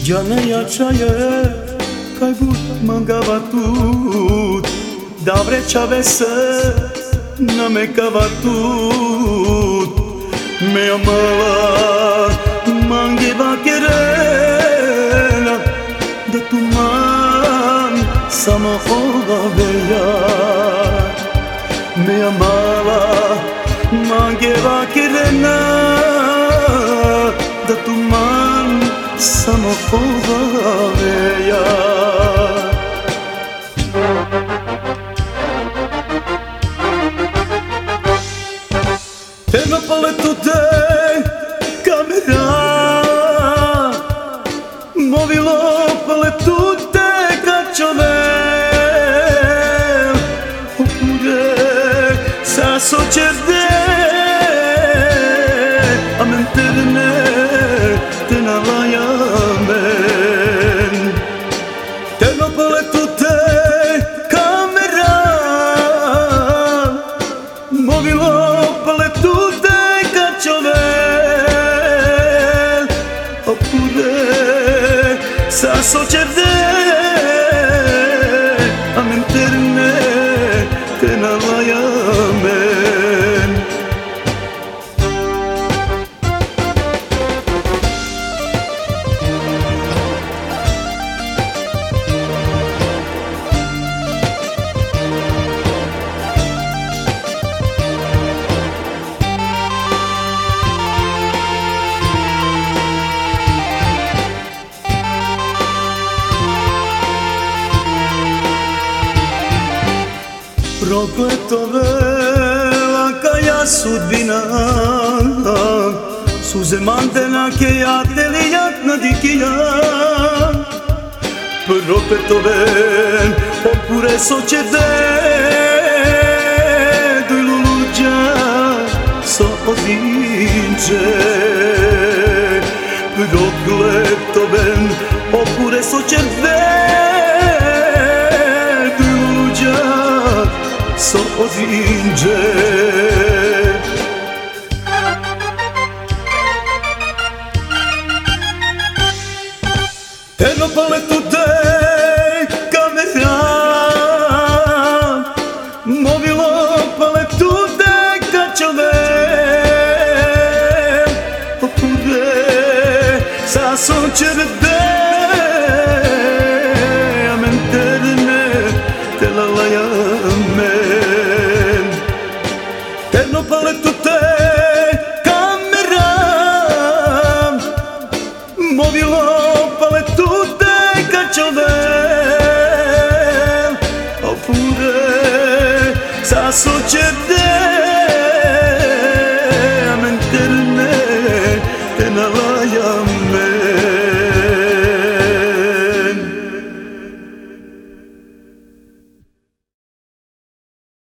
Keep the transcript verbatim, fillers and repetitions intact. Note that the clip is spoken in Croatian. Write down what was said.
Già ne acciaie che hai avuto mancava tu, da breccia vesse non mi cava tu, mi amava, mangiava querela, da tu man sama ova veia, mi amava, mangiava querela, da tu man sama ova veia. Tema paletu te kamera, movilo paletu te kačovel, oppure sa societe a menterne te nalajamen. Tema paletu te kamera, movilo paletu sa societe a menterne te nalajamen. Prokleto velika sudbina, suze mantena che ja telijak na dikija. Prokleto vel, oppure societe, doj luđa so odinče. Prokleto vel, oppure societe, so odinđe. Eno paletu te kamera, movilo paletu te kačovel, oppure sa societe a menterne te nalajamen. Eno paletu te kamera, movilo paletu te kačovel, oppure sa societe